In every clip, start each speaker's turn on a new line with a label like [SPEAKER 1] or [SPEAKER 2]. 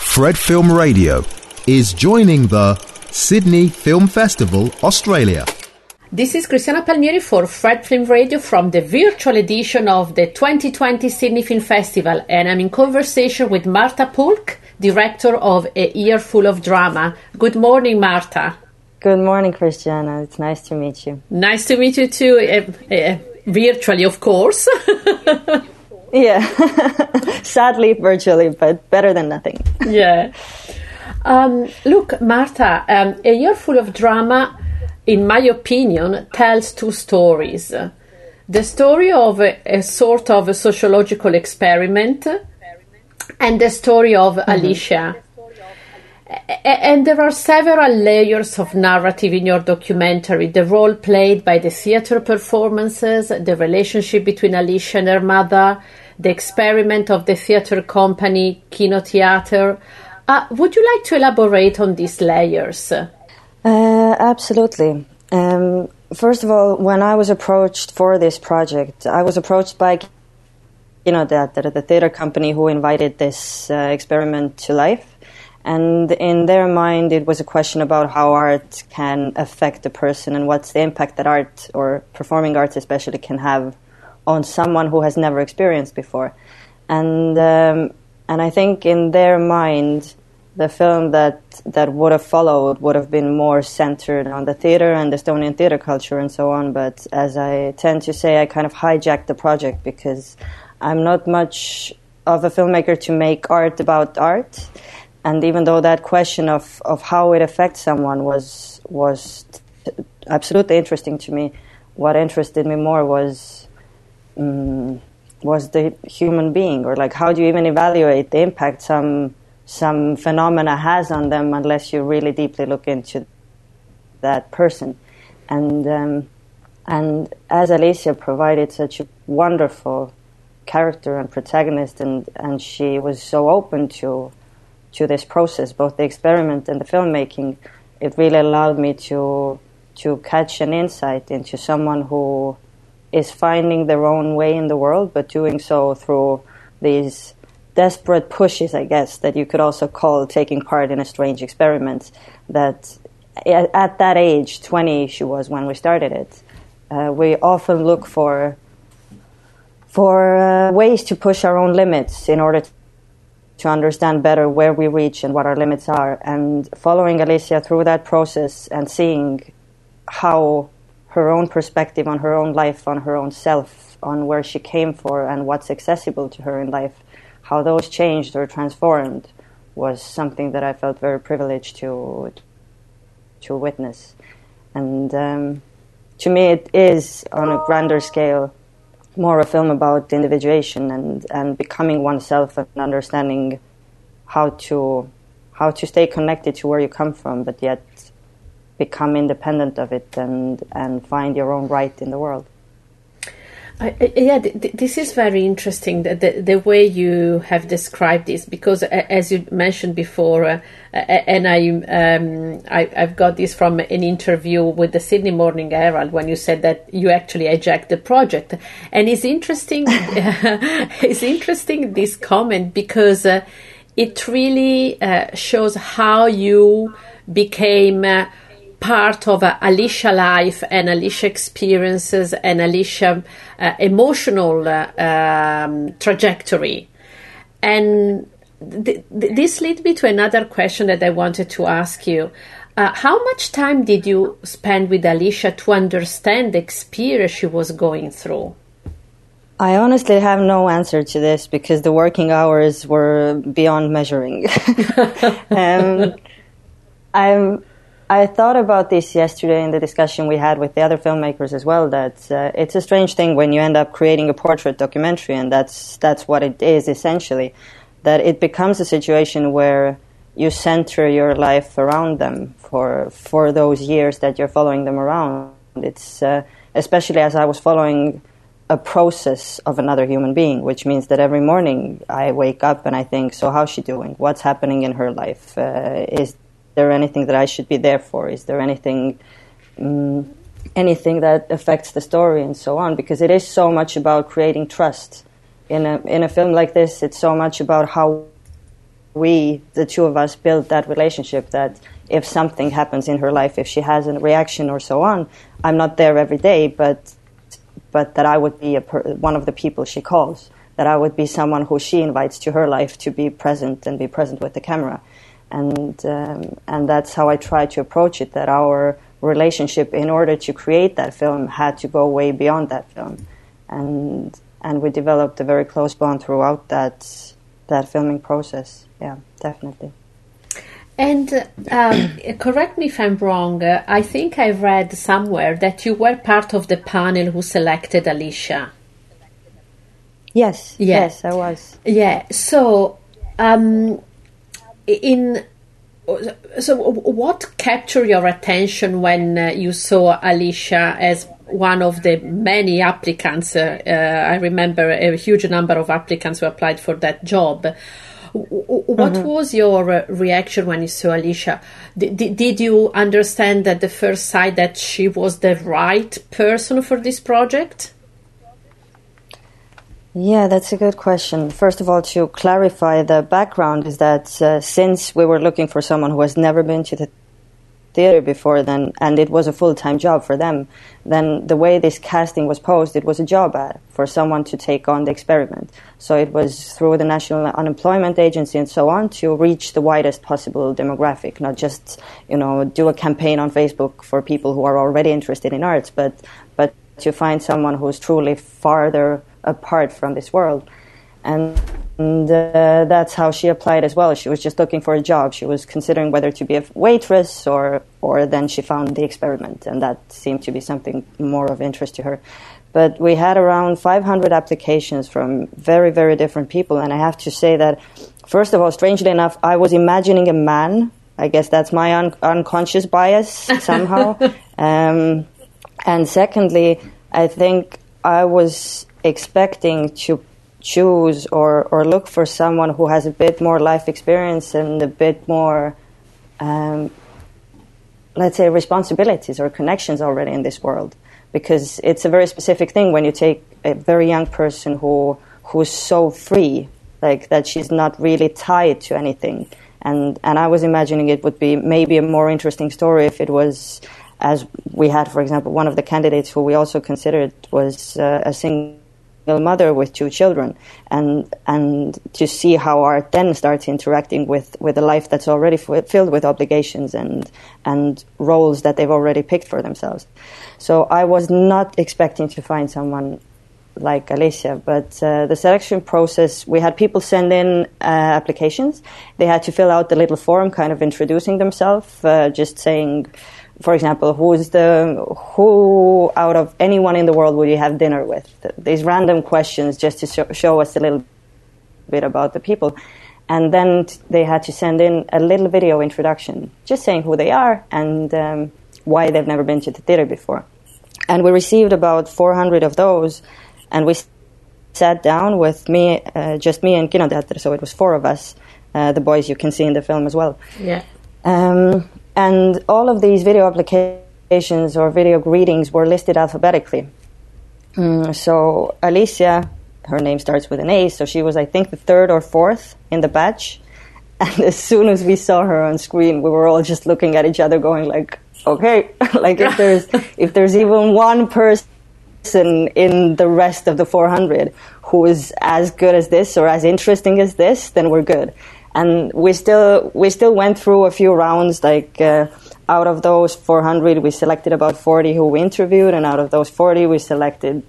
[SPEAKER 1] Fred Film Radio is joining the Sydney Film Festival, Australia.
[SPEAKER 2] This is Cristiana Palmieri for Fred Film Radio from the virtual edition of the 2020 Sydney Film Festival, and I'm in conversation with Marta Pulk, director of A Year Full of Drama. Good morning, Marta.
[SPEAKER 3] Good morning, Cristiana. It's nice to meet you.
[SPEAKER 2] Nice to meet you too, virtually, of course.
[SPEAKER 3] Yeah, sadly virtually, but better than nothing.
[SPEAKER 2] Yeah. Look, Marta, A Year Full of Drama, in my opinion, tells two stories. The story of a sort of a sociological experiment and the story of Alicia. And there are several layers of narrative in your documentary. The role played by the theatre performances, the relationship between Alicia and her mother, the experiment of the theatre company Kino Theatre. Would you like to elaborate on these layers?
[SPEAKER 3] Absolutely. First of all, when I was approached for this project, I was approached by the theatre company who invited this experiment to life. And in their mind, it was a question about how art can affect a person and what's the impact that art, or performing arts especially, can have on someone who has never experienced before. And I think in their mind, the film that would have followed would have been more centered on the theatre and Estonian theatre culture and so on. But as I tend to say, I kind of hijacked the project because I'm not much of a filmmaker to make art about art. And even though that question of how it affects someone was absolutely interesting to me, what interested me more was the human being, or like how do you even evaluate the impact some phenomena has on them unless you really deeply look into that person. And as Alicia provided such a wonderful character and protagonist, and she was so open to this process, both the experiment and the filmmaking, it really allowed me to catch an insight into someone who is finding their own way in the world, but doing so through these desperate pushes, I guess, that you could also call taking part in a strange experiment. That at that age, 20 she was when we started it, we often look for ways to push our own limits in order to understand better where we reach and what our limits are. And following Alicia through that process and seeing how her own perspective on her own life, on her own self, on where she came from and what's accessible to her in life, how those changed or transformed, was something that I felt very privileged to witness. And to me it is, on a grander scale, more a film about individuation and becoming oneself and understanding how to stay connected to where you come from, but yet become independent of it and find your own right in the world.
[SPEAKER 2] This is very interesting, the way you have described this, because as you mentioned before, and I've got this from an interview with the Sydney Morning Herald, when you said that you actually hijacked the project. And it's interesting, this comment, because it really shows how you became part of Alicia life and Alicia experiences and Alicia emotional trajectory. And this leads me to another question that I wanted to ask you. How much time did you spend with Alicia to understand the experience she was going through?
[SPEAKER 3] I honestly have no answer to this because the working hours were beyond measuring. I thought about this yesterday in the discussion we had with the other filmmakers as well, that it's a strange thing when you end up creating a portrait documentary, and that's what it is essentially, that it becomes a situation where you center your life around them for those years that you're following them around. It's especially as I was following a process of another human being, which means that every morning I wake up and I think, so how's she doing? What's happening in her life? Is there anything that I should be there for? Is there anything that affects the story, and so on? Because it is so much about creating trust. In a film like this, it's so much about how we, the two of us, built that relationship that if something happens in her life, if she has a reaction or so on, I'm not there every day, but that I would be one of the people she calls, that I would be someone who she invites to her life to be present and be present with the camera. And that's how I try to approach it, that our relationship, in order to create that film, had to go way beyond that film. And we developed a very close bond throughout that filming process. Yeah, definitely.
[SPEAKER 2] And correct me if I'm wrong, I think I read somewhere that you were part of the panel who selected Alicia.
[SPEAKER 3] Yes, yes, I was.
[SPEAKER 2] Yeah, so what captured your attention when you saw Alicia as one of the many applicants? I remember a huge number of applicants who applied for that job. What was your reaction when you saw Alicia? Did you understand at the first sight that she was the right person for this project?
[SPEAKER 3] Yeah, that's a good question. First of all, to clarify the background is that since we were looking for someone who has never been to the theater before, and it was a full-time job for them, then the way this casting was posed, it was a job ad for someone to take on the experiment. So it was through the National Unemployment Agency and so on to reach the widest possible demographic, not just, do a campaign on Facebook for people who are already interested in arts, but to find someone who's truly farther apart from this world. And that's how she applied as well. She was just looking for a job. She was considering whether to be a waitress or then she found the experiment, and that seemed to be something more of interest to her. But we had around 500 applications from very, very different people, and I have to say that, first of all, strangely enough, I was imagining a man. I guess that's my unconscious bias somehow. And secondly, I think I was expecting to choose or look for someone who has a bit more life experience and a bit more, let's say, responsibilities or connections already in this world. Because it's a very specific thing when you take a very young person who's so free, like that she's not really tied to anything. And I was imagining it would be maybe a more interesting story if it was, as we had, for example, one of the candidates who we also considered was a single mother with 2 children, and to see how art then starts interacting with a life that's already filled with obligations and roles that they've already picked for themselves. So I was not expecting to find someone like Alicia, but the selection process, we had people send in applications. They had to fill out the little form kind of introducing themselves, just saying, for example, who out of anyone in the world would you have dinner with? These random questions just to show us a little bit about the people. And then they had to send in a little video introduction, just saying who they are and why they've never been to the theater before. And we received about 400 of those, and we sat down with me, just me and Kinoteatteri, so it was 4 of us, the boys you can see in the film as well.
[SPEAKER 2] Yeah.
[SPEAKER 3] And all of these video applications or video greetings were listed alphabetically. So Alicia, her name starts with an A, so she was, I think, the 3rd or 4th in the batch. And as soon as we saw her on screen, we were all just looking at each other going like, okay, like if there's even one person in the rest of the 400 who is as good as this or as interesting as this, then we're good. And we still went through a few rounds, like out of those 400, we selected about 40 who we interviewed, and out of those 40, we selected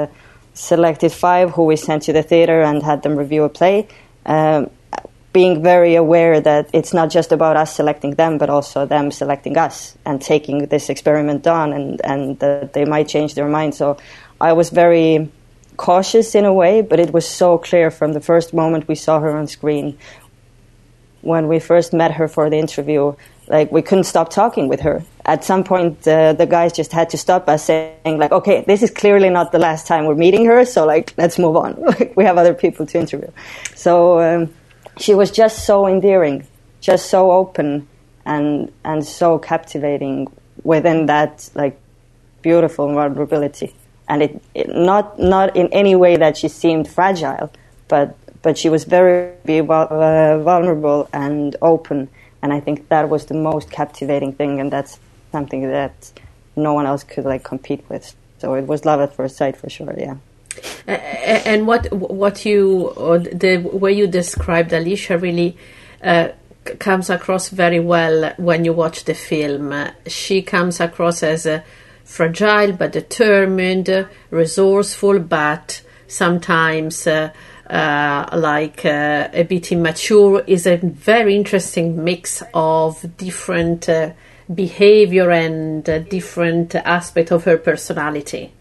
[SPEAKER 3] 5 who we sent to the theater and had them review a play, being very aware that it's not just about us selecting them, but also them selecting us and taking this experiment on, and that they might change their mind. So I was very cautious in a way, but it was so clear from the first moment we saw her on screen. When we first met her for the interview, like, we couldn't stop talking with her. At some point, the guys just had to stop us, saying, like, okay, this is clearly not the last time we're meeting her, so, like, let's move on. We have other people to interview. So she was just so endearing, just so open, and so captivating within that, like, beautiful vulnerability. And it not in any way that she seemed fragile, but but she was very vulnerable and open, and I think that was the most captivating thing, and that's something that no one else could like compete with. So it was love at first sight for sure. Yeah.
[SPEAKER 2] And what you, or the way you described Alicia really comes across very well when you watch the film. She comes across as fragile but determined, resourceful, but sometimes like a bit immature. Is a very interesting mix of different behavior and different aspect of her personality.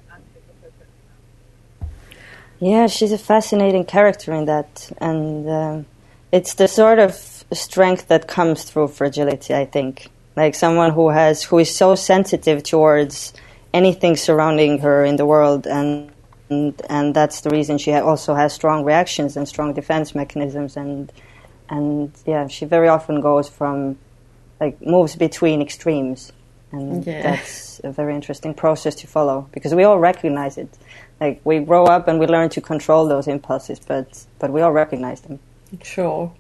[SPEAKER 3] Yeah, she's a fascinating character in that, and it's the sort of strength that comes through fragility, I think. Like someone who is so sensitive towards anything surrounding her in the world, and that's the reason she also has strong reactions and strong defense mechanisms, and yeah, she very often goes from like moves between extremes, and that's a very interesting process to follow because we all recognize it. Like we grow up and we learn to control those impulses, but we all recognize them.
[SPEAKER 2] Sure.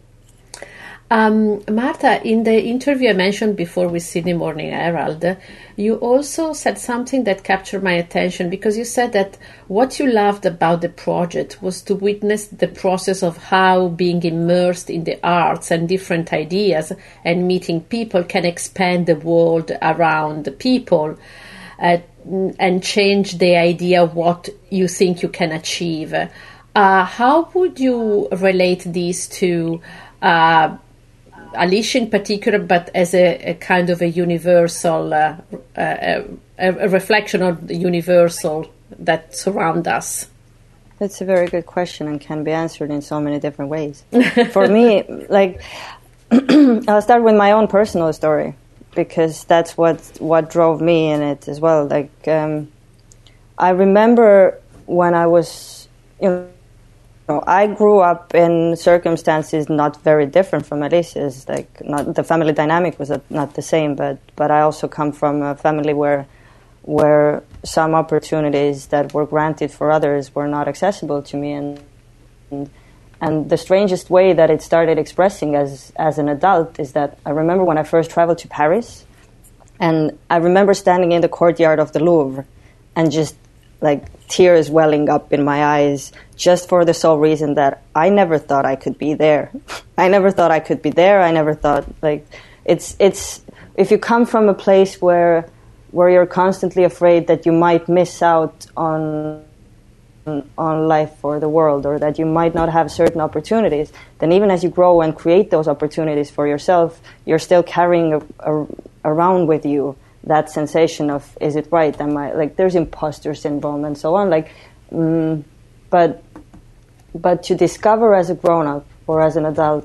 [SPEAKER 2] Marta, in the interview I mentioned before with Sydney Morning Herald, you also said something that captured my attention, because you said that what you loved about the project was to witness the process of how being immersed in the arts and different ideas and meeting people can expand the world around the people and change the idea of what you think you can achieve. How would you relate these to Alicia in particular, but as a kind of a universal, a reflection of the universal that surround us?
[SPEAKER 3] That's a very good question and can be answered in so many different ways. For me, like, I'll start with my own personal story, because that's what drove me in it as well. Like, I remember when I was, I grew up in circumstances not very different from Alicia's. Like, not the family dynamic was not the same, but I also come from a family where some opportunities that were granted for others were not accessible to me, and the strangest way that it started expressing as an adult is that I remember when I first traveled to Paris, and I remember standing in the courtyard of the Louvre and just like tears welling up in my eyes, just for the sole reason that I never thought I could be there. I never thought I could be there. I never thought, like, it's if you come from a place where you're constantly afraid that you might miss out on life or the world, or that you might not have certain opportunities, then even as you grow and create those opportunities for yourself, you're still carrying around with you that sensation of, is it right? Am I, like, there's imposter syndrome and so on. Like, but to discover as a grown-up or as an adult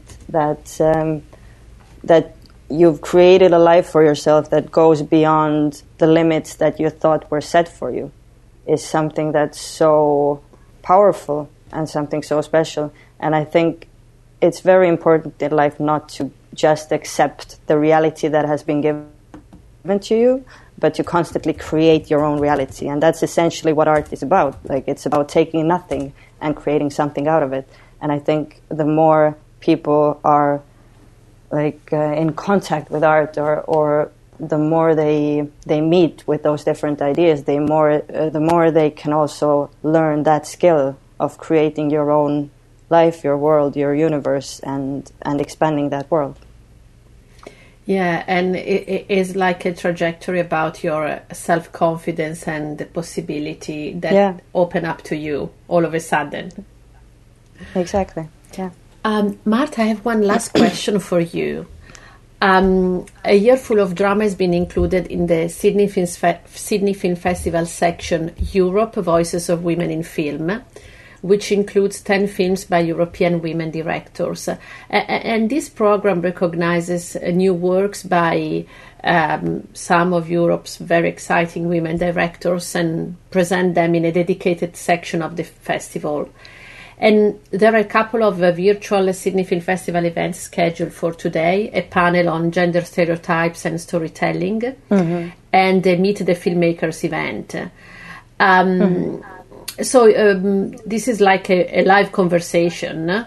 [SPEAKER 3] that you've created a life for yourself that goes beyond the limits that you thought were set for you is something that's so powerful and something so special. And I think it's very important in life not to just accept the reality that has been given to you, but to constantly create your own reality. And that's essentially what art is about. Like, it's about taking nothing and creating something out of it. And I think the more people are like in contact with art, or the more they meet with those different ideas, the more they can also learn that skill of creating your own life, your world, your universe, and expanding that world.
[SPEAKER 2] Yeah, and it is like a trajectory about your self-confidence and the possibility that open up to you all of a sudden.
[SPEAKER 3] Exactly, yeah.
[SPEAKER 2] Marta, I have one last question for you. A Year Full of Drama has been included in the Sydney Film Festival section Europe, Voices of Women in Film, which includes 10 films by European women directors. And this program recognizes new works by some of Europe's very exciting women directors and present them in a dedicated section of the festival. And there are a couple of virtual Sydney Film Festival events scheduled for today, a panel on gender stereotypes and storytelling, and the Meet the Filmmakers event. So this is like a live conversation.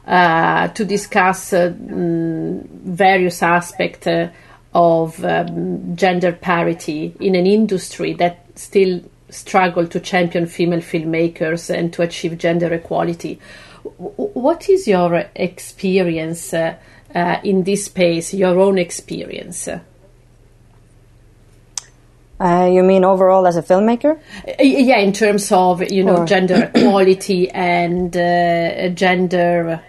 [SPEAKER 2] to discuss various aspects of gender parity in an industry that still struggle to champion female filmmakers and to achieve gender equality. What is your experience in this space, your own experience?
[SPEAKER 3] You mean overall as a filmmaker?
[SPEAKER 2] Yeah, in terms of, gender equality and gender,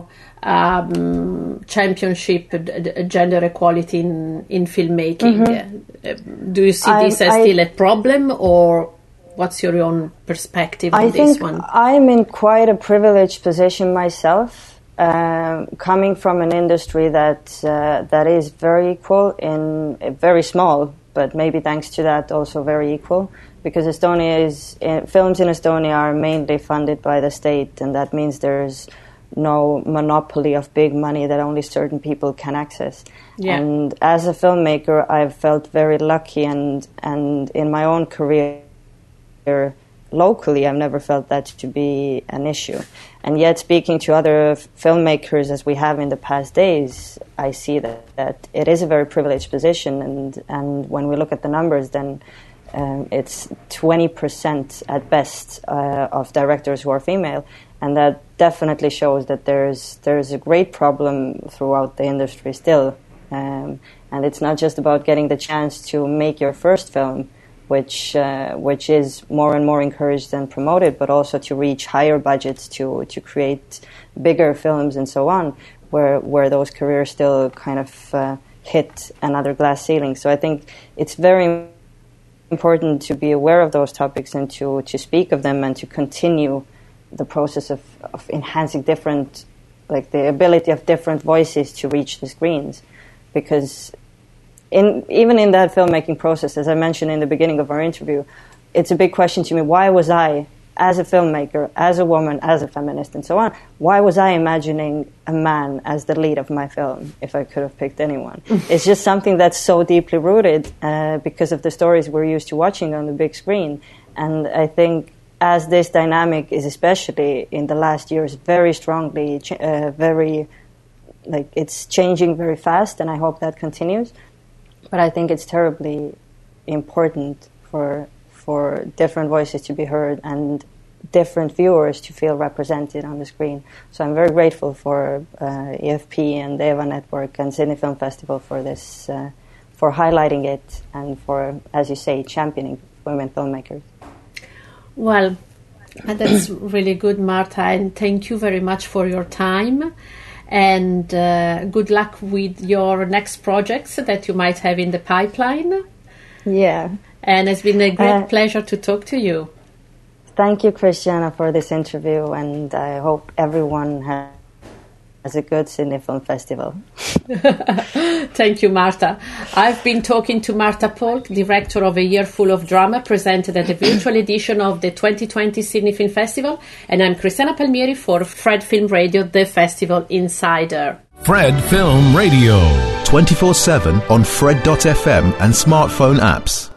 [SPEAKER 2] championship, gender equality in filmmaking. Mm-hmm. Do you see this as still a problem, or what's your own perspective on this one?
[SPEAKER 3] I'm in quite a privileged position myself, coming from an industry that is very equal, very small, but maybe thanks to that also very equal, because films in Estonia are mainly funded by the state, and that means there's no monopoly of big money that only certain people can access. Yeah. And as a filmmaker, I've felt very lucky, and in my own career locally, I've never felt that to be an issue. And yet, speaking to other filmmakers as we have in the past days, I see that it is a very privileged position, and when we look at the numbers, then it's 20% at best of directors who are female, and that definitely shows that there's a great problem throughout the industry still, and it's not just about getting the chance to make your first film, which is more and more encouraged and promoted, but also to reach higher budgets to create bigger films and so on, where those careers still kind of hit another glass ceiling. So I think it's very important to be aware of those topics and to speak of them and to continue the process of enhancing the ability of different voices to reach the screens, because even in that filmmaking process, as I mentioned in the beginning of our interview, it's a big question to me: why was I, as a filmmaker, as a woman, as a feminist, and so on, why was I imagining a man as the lead of my film if I could have picked anyone? It's just something that's so deeply rooted because of the stories we're used to watching on the big screen. And I think as this dynamic is, especially in the last years, very strongly, it's changing very fast, and I hope that continues. But I think it's terribly important for different voices to be heard and different viewers to feel represented on the screen. So I'm very grateful for EFP and the EVA Network and Sydney Film Festival for this, for highlighting it and for, as you say, championing women filmmakers. Well,
[SPEAKER 2] that's really good, Marta, and thank you very much for your time. And good luck with your next projects that you might have in the pipeline.
[SPEAKER 3] Yeah.
[SPEAKER 2] And it's been a great pleasure to talk to you.
[SPEAKER 3] Thank you, Christiana, for this interview, and I hope everyone has a good Sydney Film Festival.
[SPEAKER 2] Thank you, Marta. I've been talking to Marta Polk, director of A Year Full of Drama, presented at the virtual edition of the 2020 Sydney Film Festival, and I'm Cristiana Palmieri for Fred Film Radio, the Festival Insider.
[SPEAKER 1] Fred Film Radio, 24/7 on Fred.fm and smartphone apps.